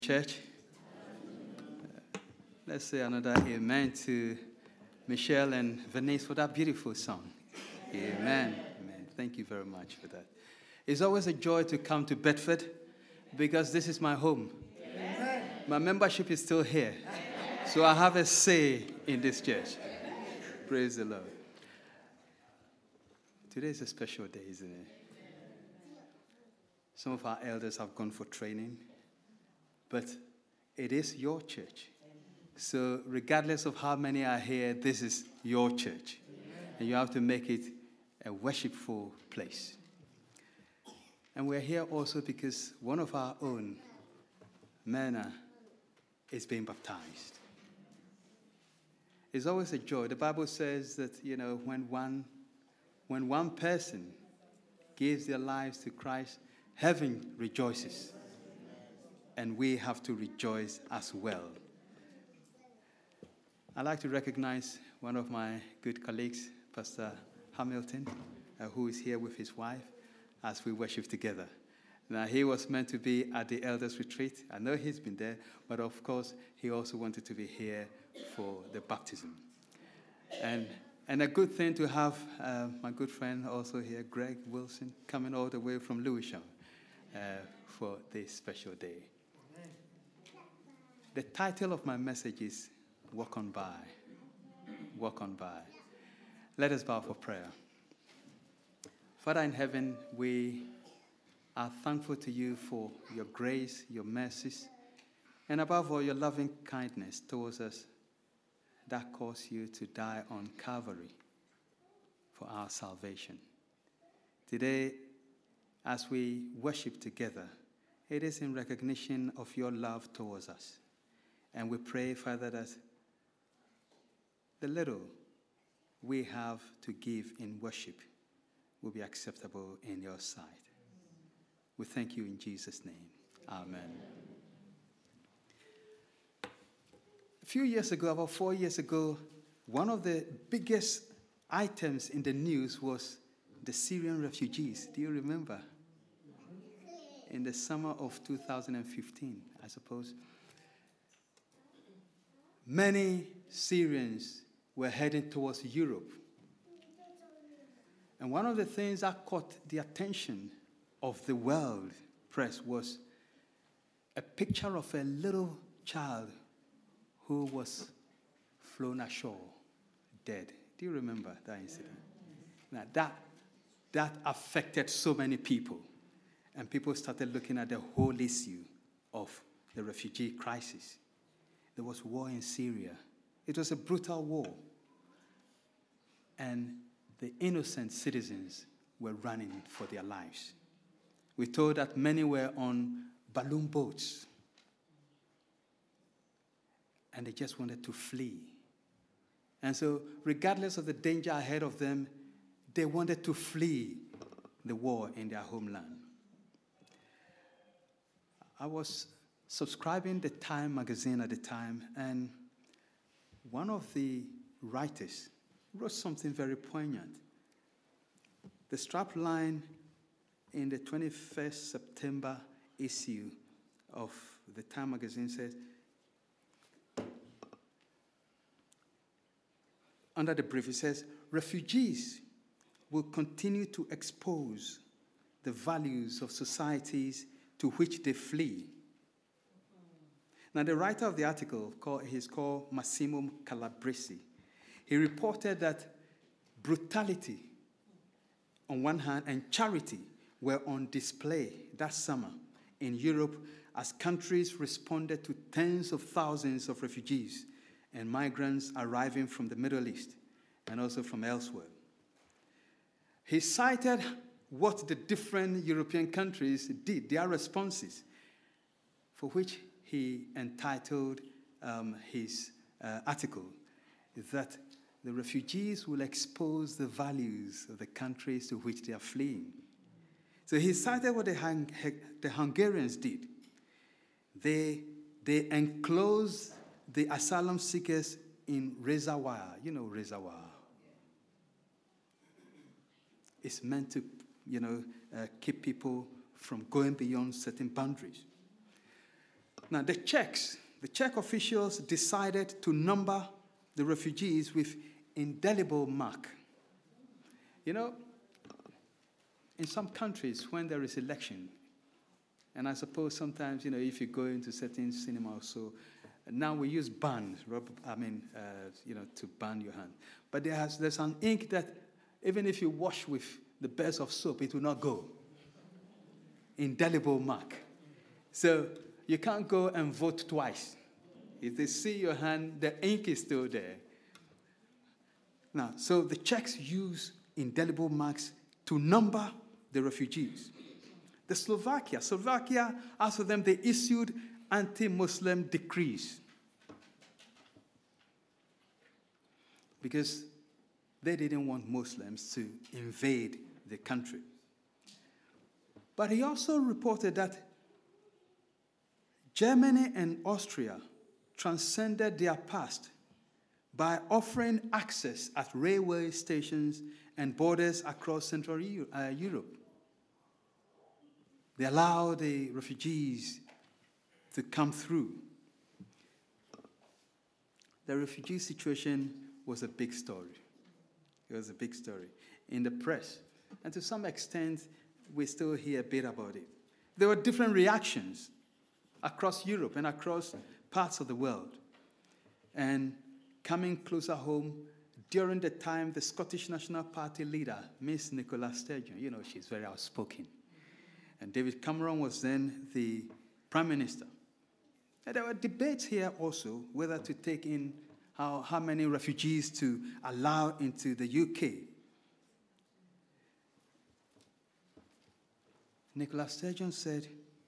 Church. Let's say another amen to Michelle and Venice for that beautiful song. Amen. Amen. Thank you very much for that. It's always a joy to come to Bedford because this is my home. Amen. My membership is still here. So I have a say in this church. Praise the Lord. Today is a special day, isn't it? Some of our elders have gone for training. But it is your church. So regardless of how many are here, this is your church. And you have to make it a worshipful place. And we're here also because one of our own, Mena, is being baptized. It's always a joy. The Bible says that, when one person gives their lives to Christ, heaven rejoices. And we have to rejoice as well. I'd like to recognize one of my good colleagues, Pastor Hamilton, who is here with his wife as we worship together. Now, he was meant to be at the Elders Retreat. I know he's been there, but of course, he also wanted to be here for the baptism. And a good thing to have my good friend also here, Greg Wilson, coming all the way from Lewisham for this special day. The title of my message is Walk On By. Walk On By. Let us bow for prayer. Father in heaven, we are thankful to you for your grace, your mercies, and above all, your loving kindness towards us that caused you to die on Calvary for our salvation. Today, as we worship together, it is in recognition of your love towards us. And we pray, Father, that the little we have to give in worship will be acceptable in your sight. We thank you in Jesus' name. Amen. A few years ago, about 4 years ago, one of the biggest items in the news was the Syrian refugees. Do you remember? In the summer of 2015, I suppose. Many Syrians were heading towards Europe. And one of the things that caught the attention of the world press was a picture of a little child who was flown ashore, dead. Do you remember that incident? Now, that affected so many people. And people started looking at the whole issue of the refugee crisis. There was war in Syria. It was a brutal war. And the innocent citizens were running for their lives. We're told that many were on balloon boats. And they just wanted to flee. And so, regardless of the danger ahead of them, they wanted to flee the war in their homeland. I was subscribing the Time magazine at the time, and one of the writers wrote something very poignant. The strap line in the 21st September issue of the Time magazine says, under the brief, it says, refugees will continue to expose the values of societies to which they flee. Now, the writer of the article, he's called Massimo Calabresi. He reported that brutality on one hand and charity were on display that summer in Europe as countries responded to tens of thousands of refugees and migrants arriving from the Middle East and also from elsewhere. He cited what the different European countries did, their responses, for which he entitled his article that the refugees will expose the values of the countries to which they are fleeing. So he cited what the Hungarians did. They enclosed the asylum seekers in razor wire. You know razor wire. It's meant to, keep people from going beyond certain boundaries. Now, the Czech officials decided to number the refugees with indelible mark. You know, in some countries, when there is election, and I suppose sometimes, if you go into certain cinema or so, now we use ban, to ban your hand. But there's an ink that even if you wash with the best of soap, it will not go. Indelible mark. So you can't go and vote twice. If they see your hand, the ink is still there. Now, so the Czechs use indelible marks to number the refugees. The Slovakia, as for them, they issued anti-Muslim decrees because they didn't want Muslims to invade the country. But he also reported that Germany and Austria transcended their past by offering access at railway stations and borders across Central Europe. They allowed the refugees to come through. The refugee situation was a big story. It was a big story in the press. And to some extent, we still hear a bit about it. There were different reactions across Europe and across parts of the world. And coming closer home, during the time, the Scottish National Party leader, Miss Nicola Sturgeon, she's very outspoken. And David Cameron was then the prime minister. And there were debates here also whether to take in how many refugees to allow into the UK. Nicola Sturgeon said,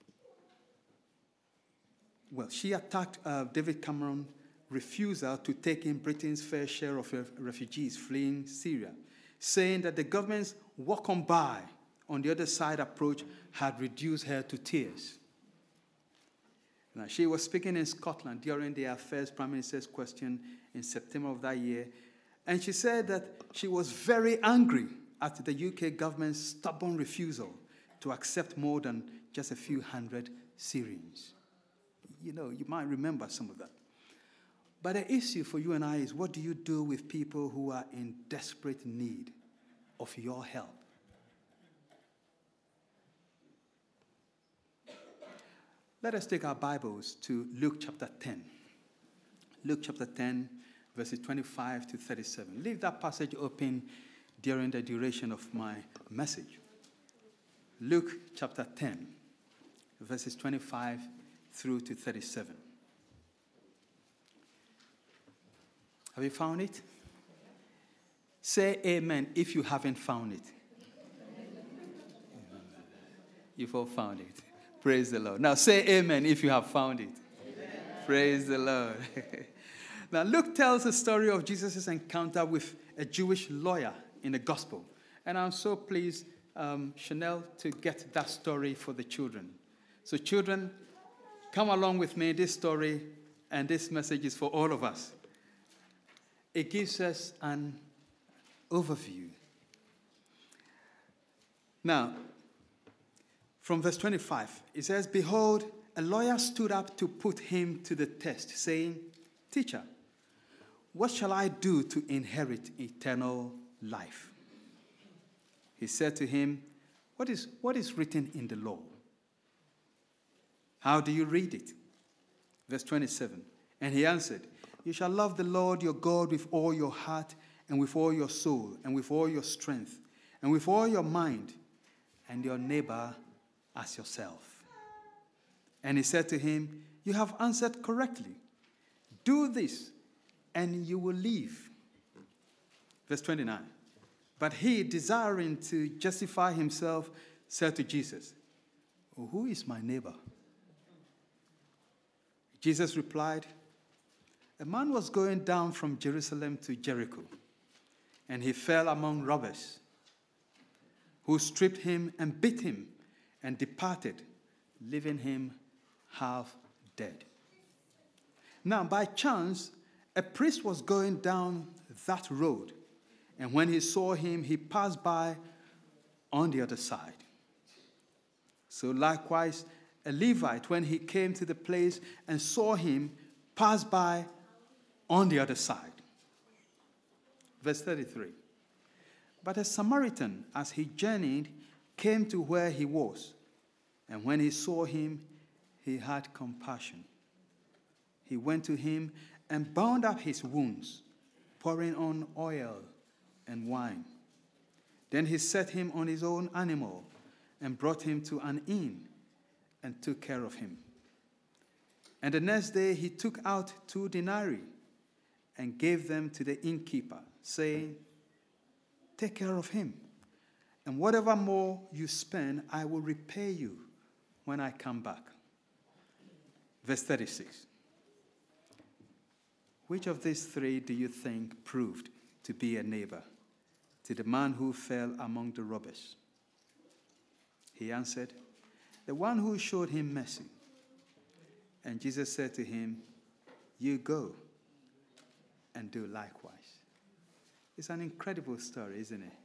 she attacked David Cameron's refusal to take in Britain's fair share of refugees fleeing Syria, saying that the government's walk on by on the other side approach had reduced her to tears. Now, she was speaking in Scotland during the Affairs Prime Minister's question in September of that year, and she said that she was very angry at the UK government's stubborn refusal to accept more than just a few hundred Syrians. You might remember some of that. But the issue for you and I is, what do you do with people who are in desperate need of your help? Let us take our Bibles to Luke chapter 10. Luke chapter 10, verses 25 to 37. Leave that passage open during the duration of my message. Luke chapter 10, verses 25 through to 37. Have you found it? Say amen if you haven't found it. You've all found it. Praise the Lord. Now say amen if you have found it. Amen. Praise the Lord. Now Luke tells the story of Jesus' encounter with a Jewish lawyer in the gospel. And I'm so pleased, Chanel, to get that story for the children. So children, come along with me. This story and this message is for all of us. It gives us an overview. Now, from verse 25, it says, "Behold, a lawyer stood up to put him to the test, saying, 'Teacher, what shall I do to inherit eternal life?' He said to him, what is written in the law? How do you read it?" Verse 27, "And he answered, 'You shall love the Lord your God with all your heart and with all your soul and with all your strength and with all your mind, and your neighbor as yourself.' And he said to him, 'You have answered correctly. Do this, and you will live.' Verse 29, "But he, desiring to justify himself, said to Jesus, 'Who is my neighbor?' Jesus replied, 'A man was going down from Jerusalem to Jericho, and he fell among robbers, who stripped him and beat him and departed, leaving him half dead. Now, by chance, a priest was going down that road, and when he saw him, he passed by on the other side. So likewise, a Levite, when he came to the place and saw him, passed by on the other side. Verse 33. But a Samaritan, as he journeyed, came to where he was. And when he saw him, he had compassion. He went to him and bound up his wounds, pouring on oil and wine. Then he set him on his own animal and brought him to an inn and took care of him. And the next day he took out 2 denarii and gave them to the innkeeper, saying, "Take care of him, and whatever more you spend, I will repay you when I come back." Verse 36. Which of these 3 do you think proved to be a neighbor to the man who fell among the robbers? He answered, "The one who showed him mercy." And Jesus said to him, "You go and do likewise." It's an incredible story, isn't it?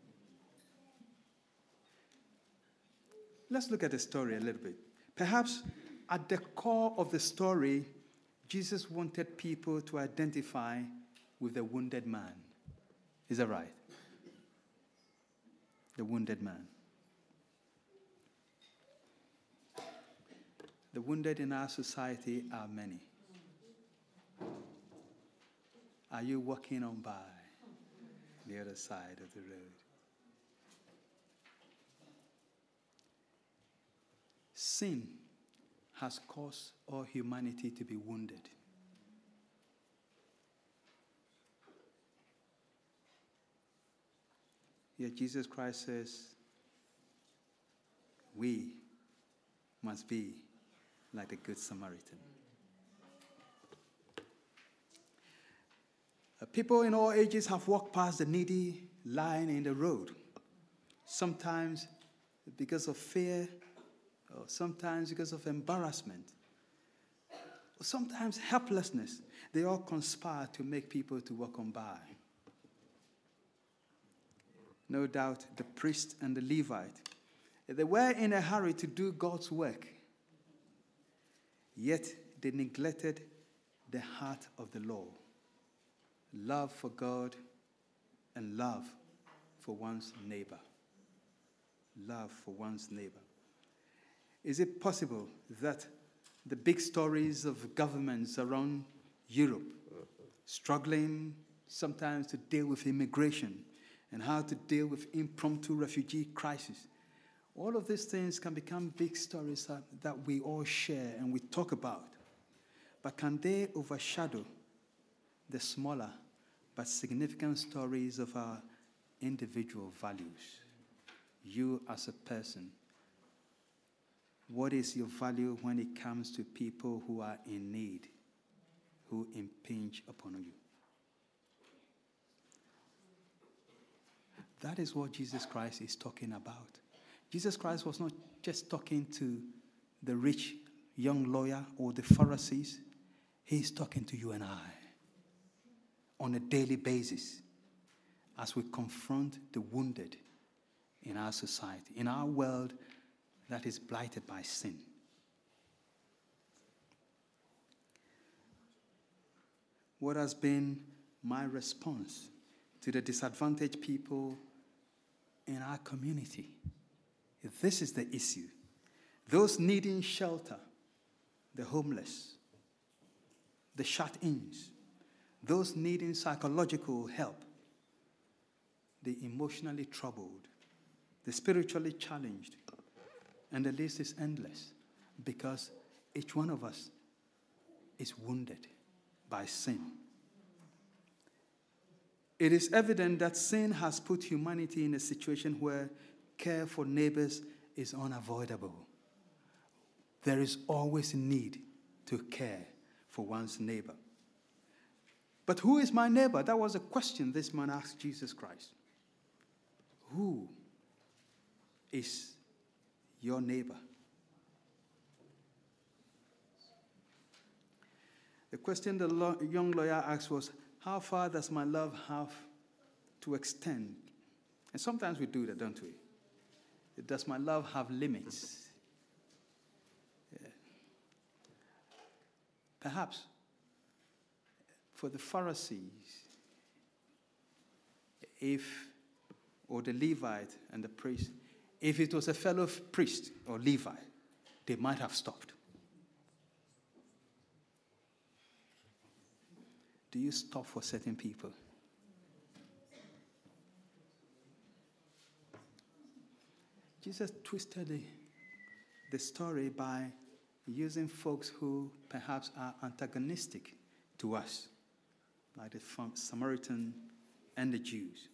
Let's look at the story a little bit. Perhaps at the core of the story, Jesus wanted people to identify with the wounded man. Is that right? The wounded man. The wounded in our society are many. Are you walking on by the other side of the road? Sin has caused all humanity to be wounded. Yet Jesus Christ says, we must be like the Good Samaritan. People in all ages have walked past the needy lying in the road, sometimes because of fear, or sometimes because of embarrassment, or sometimes helplessness. They all conspire to make people to walk on by. No doubt the priest and the Levite, they were in a hurry to do God's work, yet they neglected the heart of the law. Love for God and love for one's neighbor. Love for one's neighbor. Is it possible that the big stories of governments around Europe struggling sometimes to deal with immigration and how to deal with impromptu refugee crisis, all of these things can become big stories that we all share and we talk about. But can they overshadow the smaller but significant stories of our individual values? You as a person, what is your value when it comes to people who are in need, who impinge upon you? That is what Jesus Christ is talking about. Jesus Christ was not just talking to the rich young lawyer or the Pharisees. He's talking to you and I on a daily basis as we confront the wounded in our society, in our world that is blighted by sin. What has been my response to the disadvantaged people in our community? This is the issue. Those needing shelter, the homeless, the shut-ins, those needing psychological help, the emotionally troubled, the spiritually challenged, and the list is endless because each one of us is wounded by sin. It is evident that sin has put humanity in a situation where care for neighbors is unavoidable. There is always a need to care for one's neighbor. But who is my neighbor? That was a question this man asked Jesus Christ. Who is your neighbor? The question the young lawyer asked was, how far does my love have to extend? And sometimes we do that, don't we? Does my love have limits? Perhaps for the Pharisees, or the Levite and the priest, if it was a fellow priest or Levite, they might have stopped. Do you stop for certain people? Jesus twisted the story by using folks who perhaps are antagonistic to us, like the Samaritan and the Jews.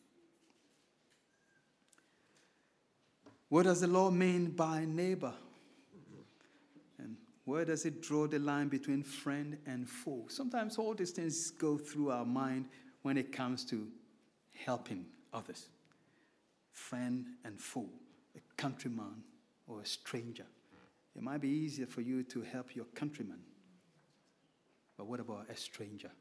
What does the law mean by neighbor? And where does it draw the line between friend and foe? Sometimes all these things go through our mind when it comes to helping others. Friend and foe, a countryman or a stranger. It might be easier for you to help your countryman. But what about a stranger?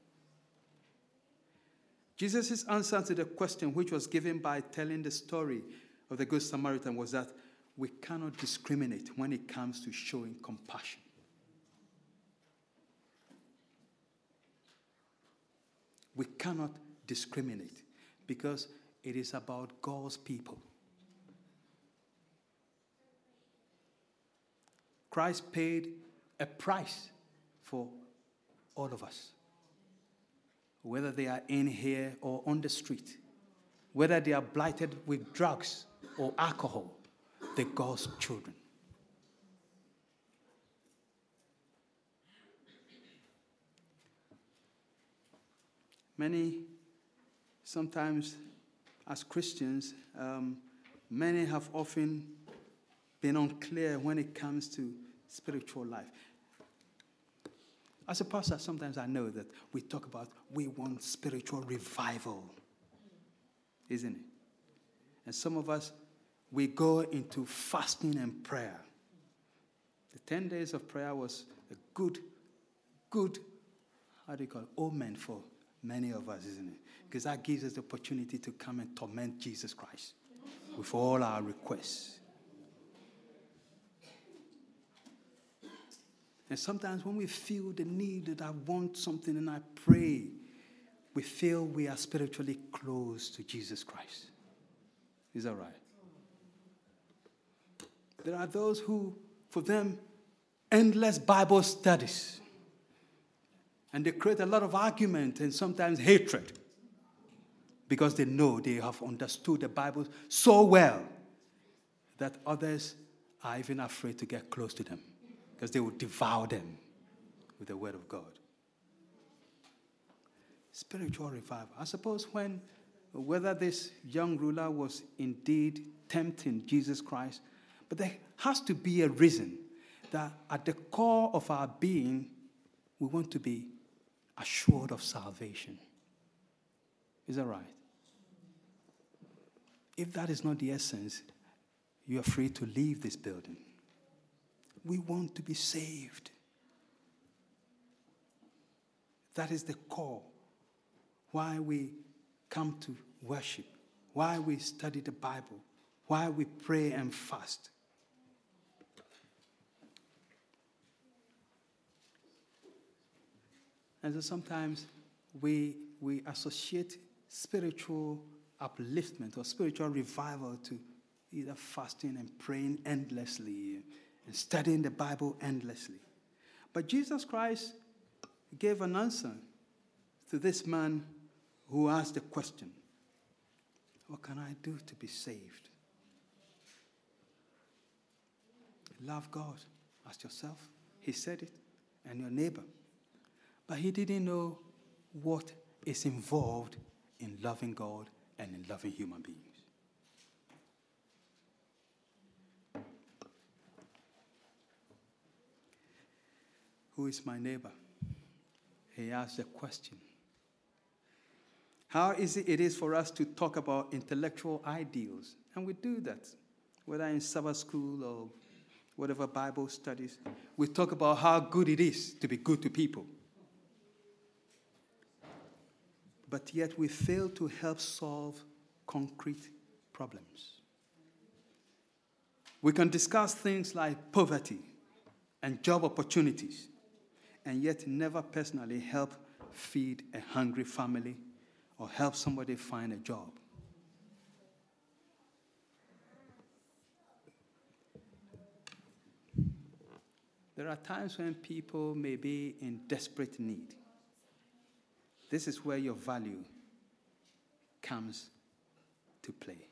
Jesus' answer to the question, which was given by telling the story of the Good Samaritan, was that we cannot discriminate when it comes to showing compassion. We cannot discriminate because it is about God's people. Christ paid a price for all of us, whether they are in here or on the street, whether they are blighted with drugs or alcohol, they're God's children. Many, sometimes as Christians, many have often been unclear when it comes to spiritual life. As a pastor, sometimes I know that we talk about we want spiritual revival, isn't it? And some of us, we go into fasting and prayer. The 10 days of prayer was a good, omen for many of us, isn't it? Because that gives us the opportunity to come and torment Jesus Christ with all our requests. And sometimes when we feel the need that I want something and I pray, we feel we are spiritually close to Jesus Christ. Is that right? There are those who, for them, endless Bible studies. And they create a lot of argument and sometimes hatred because they know they have understood the Bible so well that others are even afraid to get close to them because they will devour them with the word of God. Spiritual revival. I suppose whether this young ruler was indeed tempting Jesus Christ, but there has to be a reason that at the core of our being, we want to be assured of salvation. Is that right? If that is not the essence, you are free to leave this building. We want to be saved. That is the core. Why we come to worship, why we study the Bible, why we pray and fast. And so sometimes we associate spiritual upliftment or spiritual revival to either fasting and praying endlessly and studying the Bible endlessly. But Jesus Christ gave an answer to this man who asked the question, what can I do to be saved? Love God as yourself. He said it, and your neighbor. But he didn't know what is involved in loving God and in loving human beings. Who is my neighbor? He asked a question. How easy it is for us to talk about intellectual ideals. And we do that, whether in Sabbath school or whatever Bible studies. We talk about how good it is to be good to people. But yet we fail to help solve concrete problems. We can discuss things like poverty and job opportunities and yet never personally help feed a hungry family or help somebody find a job. There are times when people may be in desperate need. This is where your value comes to play.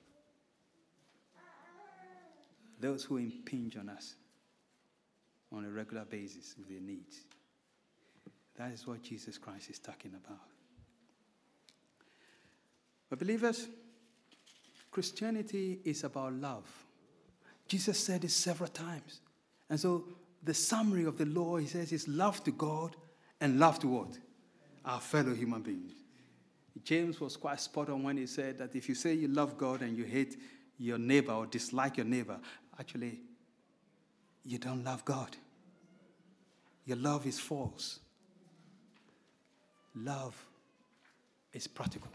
Those who impinge on us on a regular basis with their needs. That is what Jesus Christ is talking about. But believers, Christianity is about love. Jesus said it several times. And so the summary of the law, he says, is love to God and love to what? Our fellow human beings. James was quite spot on when he said that if you say you love God and you hate your neighbor or dislike your neighbor, actually, you don't love God. Your love is false. Love is practical.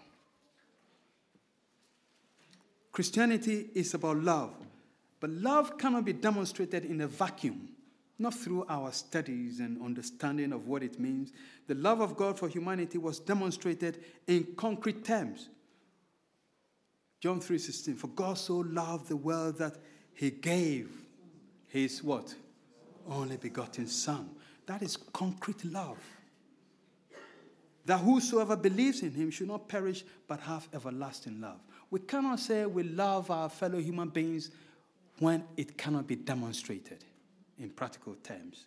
Christianity is about love, but love cannot be demonstrated in a vacuum, not through our studies and understanding of what it means. The love of God for humanity was demonstrated in concrete terms. John 3:16, for God so loved the world that he gave his what? Only begotten Son. That is concrete love. That whosoever believes in him should not perish but have everlasting love. We cannot say we love our fellow human beings when it cannot be demonstrated in practical terms.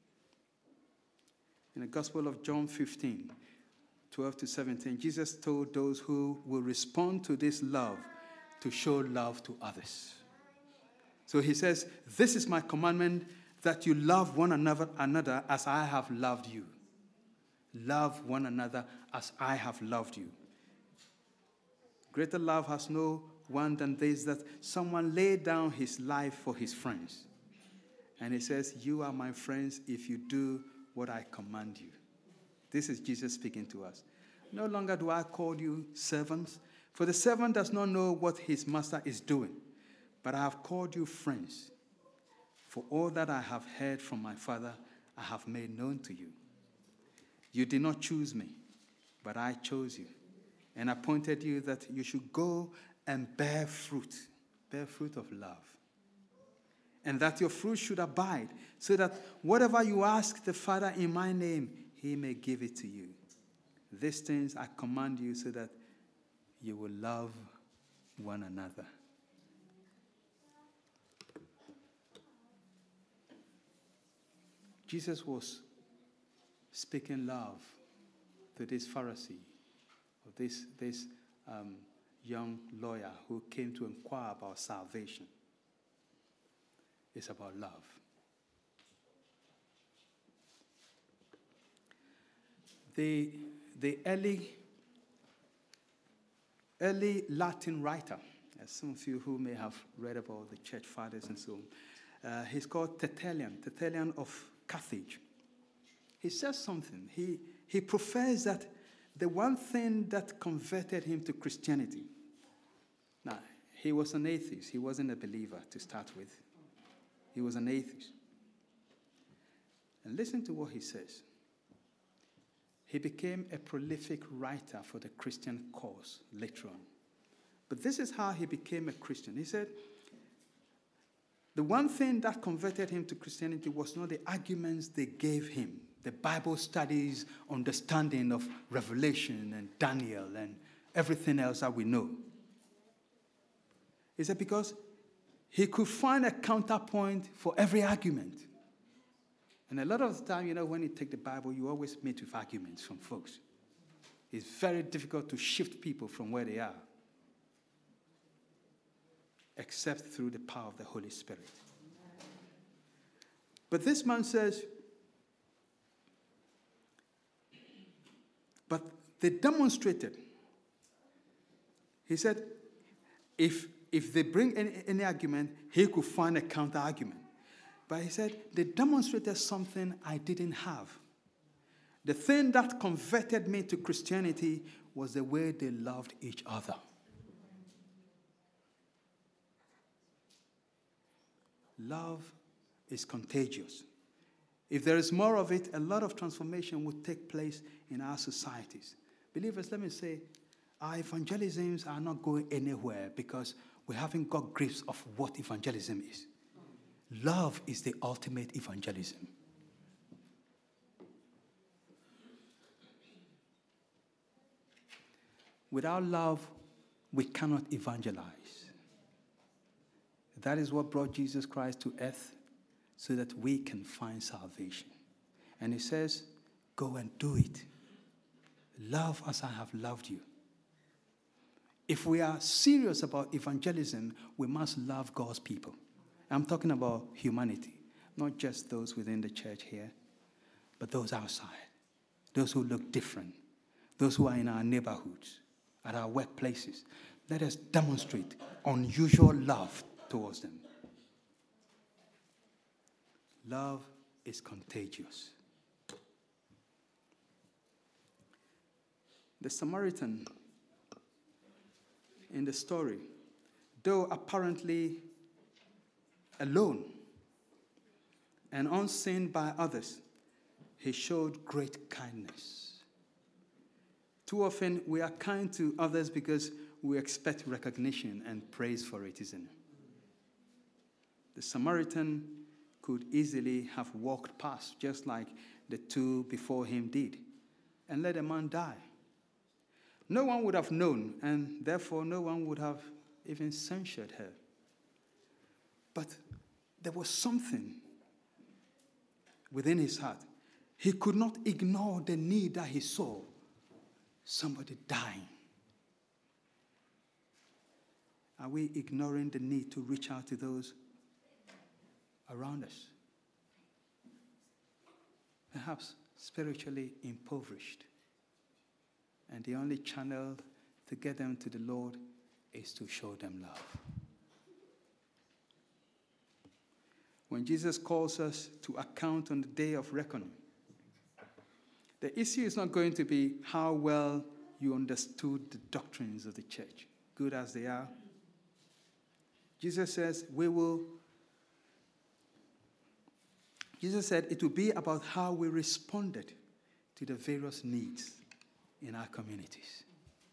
In the Gospel of John 15, 12 to 17, Jesus told those who will respond to this love to show love to others. So he says, this is my commandment, that you love one another as I have loved you. Love one another as I have loved you. Greater love has no one than this, that someone laid down his life for his friends. And he says, you are my friends if you do what I command you. This is Jesus speaking to us. No longer do I call you servants, for the servant does not know what his master is doing. But I have called you friends. For all that I have heard from my Father, I have made known to you. You did not choose me, but I chose you, and appointed you that you should go and bear fruit of love. And that your fruit should abide, so that whatever you ask the Father in my name, he may give it to you. These things I command you so that you will love one another. Jesus was speaking love to this Pharisee, or this young lawyer who came to inquire about salvation. It's about love. The early Latin writer, as some of you who may have read about the church fathers and so on, he's called Tertullian of Carthage. He says something. He professed that the one thing that converted him to Christianity. Now, he was an atheist. He wasn't a believer to start with. He was an atheist. And listen to what he says. He became a prolific writer for the Christian cause later on. But this is how he became a Christian. He said, the one thing that converted him to Christianity was not the arguments they gave him, the Bible studies, understanding of Revelation and Daniel and everything else that we know. He said because he could find a counterpoint for every argument. And a lot of the time, when you take the Bible, you always meet with arguments from folks. It's very difficult to shift people from where they are, except through the power of the Holy Spirit. But this man says, but they demonstrated. He said, if they bring any argument, he could find a counter-argument. But he said, they demonstrated something I didn't have. The thing that converted me to Christianity was the way they loved each other. Love is contagious. If there is more of it, a lot of transformation will take place in our societies. Believers, let me say, our evangelisms are not going anywhere because we haven't got grips of what evangelism is. Love is the ultimate evangelism. Without love, we cannot evangelize. That is what brought Jesus Christ to earth, so that we can find salvation. And he says, go and do it. Love as I have loved you. If we are serious about evangelism, we must love God's people. I'm talking about humanity, not just those within the church here, but those outside, those who look different, those who are in our neighborhoods, at our workplaces. Let us demonstrate unusual love towards them. Love is contagious. The Samaritan in the story, though apparently alone and unseen by others, he showed great kindness. Too often we are kind to others because we expect recognition and praise for it, isn't it? The Samaritan could easily have walked past, just like the two before him did, and let a man die. No one would have known, and therefore no one would have even censured her. But there was something within his heart. He could not ignore the need that he saw. Somebody dying. Are we ignoring the need to reach out to those around us? Perhaps spiritually impoverished. And the only channel to get them to the Lord is to show them love. When Jesus calls us to account on the day of reckoning, the issue is not going to be how well you understood the doctrines of the church, good as they are. Jesus said it will be about how we responded to the various needs in our communities.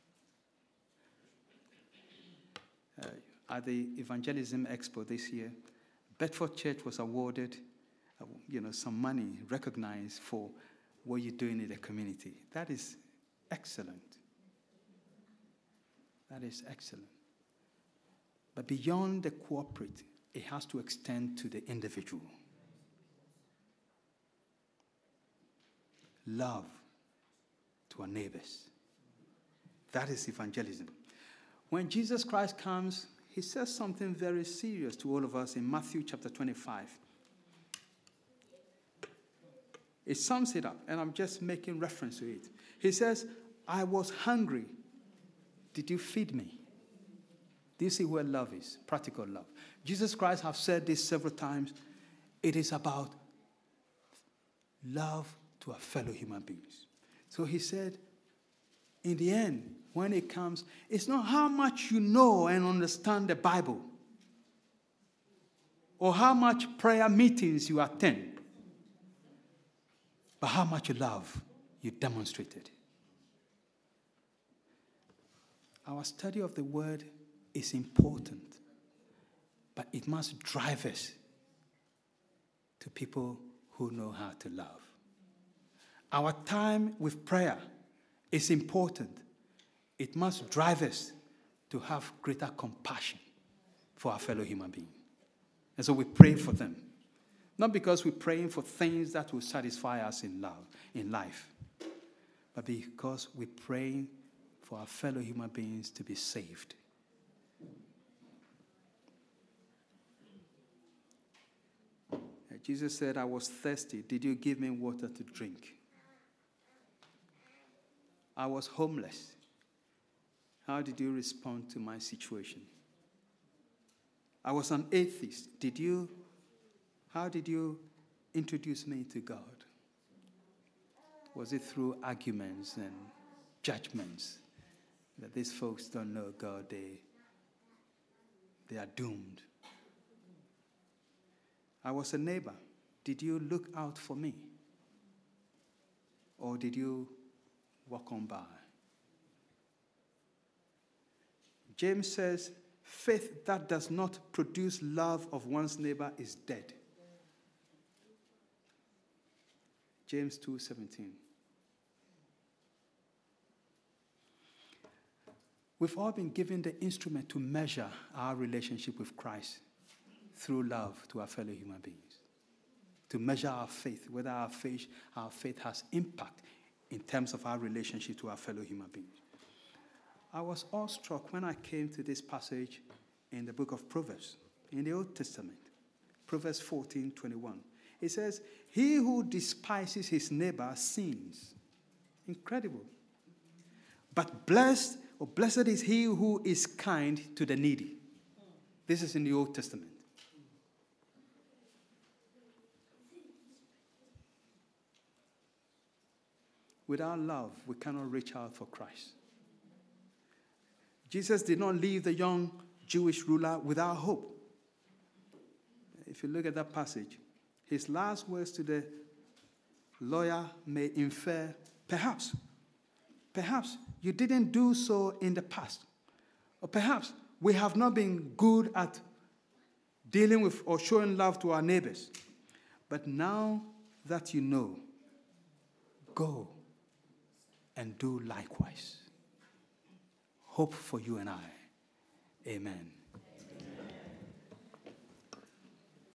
At the Evangelism Expo this year, Bedford Church was awarded some money, recognized for what you're doing in the community. That is excellent. That is excellent. But beyond the corporate, it has to extend to the individual. Love to our neighbors. That is evangelism. When Jesus Christ comes, he says something very serious to all of us in Matthew chapter 25. It sums it up, and I'm just making reference to it. He says, I was hungry. Did you feed me? Do you see where love is? Practical love. Jesus Christ has said this several times. It is about love to our fellow human beings. So he said, in the end, when it comes, it's not how much you know and understand the Bible or how much prayer meetings you attend, but how much love you demonstrated. Our study of the word is important, but it must drive us to people who know how to love. Our time with prayer is important. It must drive us to have greater compassion for our fellow human beings. And so we pray for them. Not because we're praying for things that will satisfy us in life, but because we're praying for our fellow human beings to be saved. Jesus said, I was thirsty. Did you give me water to drink? I was homeless. How did you respond to my situation? I was an atheist. How did you introduce me to God? Was it through arguments and judgments that these folks don't know God, they are doomed? I was a neighbor. Did you look out for me? Or did you walk on by? James says, faith that does not produce love of one's neighbor is dead. James 2:17. We've all been given the instrument to measure our relationship with Christ through love to our fellow human beings. To measure our faith, whether our faith has impact in terms of our relationship to our fellow human beings. I was awestruck when I came to this passage in the book of Proverbs, in the Old Testament. Proverbs 14:21. It says, he who despises his neighbor sins. Incredible. But blessed is he who is kind to the needy. This is in the Old Testament. Without love, we cannot reach out for Christ. Jesus did not leave the young Jewish ruler without hope. If you look at that passage, his last words to the lawyer may infer, perhaps you didn't do so in the past. Or perhaps we have not been good at dealing with or showing love to our neighbors. But now that you know, go and do likewise. Hope for you and I. Amen.